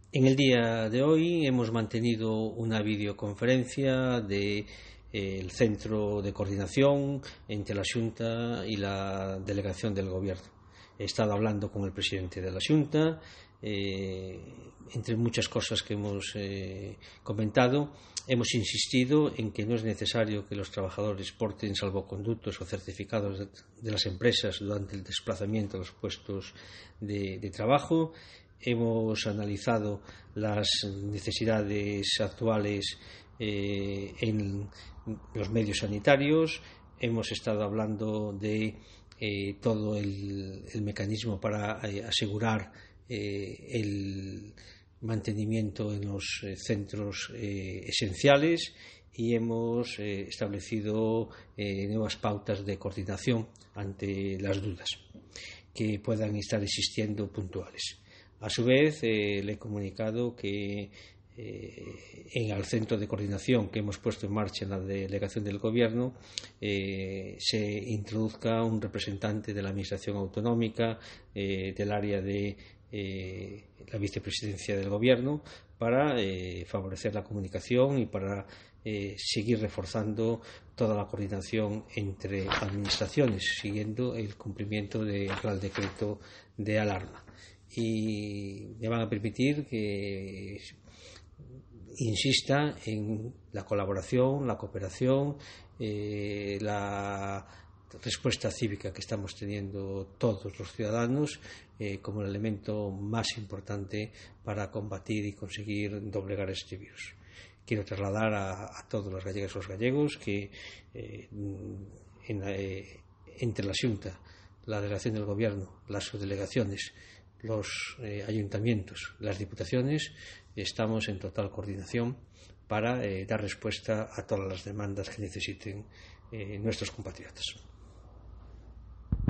En el día de hoy hemos mantenido una videoconferencia del Centro de Coordinación entre la Xunta y la Delegación del Gobierno. He estado hablando con el presidente de la Xunta, entre muchas cosas que hemos comentado, hemos insistido en que no es necesario que los trabajadores porten salvoconductos o certificados de las empresas durante el desplazamiento a los puestos de trabajo. Hemos analizado las necesidades actuales en los medios sanitarios. Hemos estado hablando de todo el mecanismo para asegurar el mantenimiento en los centros esenciales, y hemos establecido nuevas pautas de coordinación ante las dudas que puedan estar existiendo puntuales. A su vez, le he comunicado que en el centro de coordinación que hemos puesto en marcha en la delegación del Gobierno se introduzca un representante de la Administración Autonómica del área de la vicepresidencia del Gobierno para favorecer la comunicación y para seguir reforzando toda la coordinación entre administraciones, siguiendo el cumplimiento del Real Decreto de alarma. Y me van a permitir que insista en la colaboración, la cooperación, la respuesta cívica que estamos teniendo todos los ciudadanos como el elemento más importante para combatir y conseguir doblegar este virus. Quiero trasladar a todos los gallegas y los gallegos que entre la Xunta, la delegación del Gobierno, las subdelegaciones, los ayuntamientos, las diputaciones, estamos en total coordinación para dar respuesta a todas las demandas que necesiten nuestros compatriotas.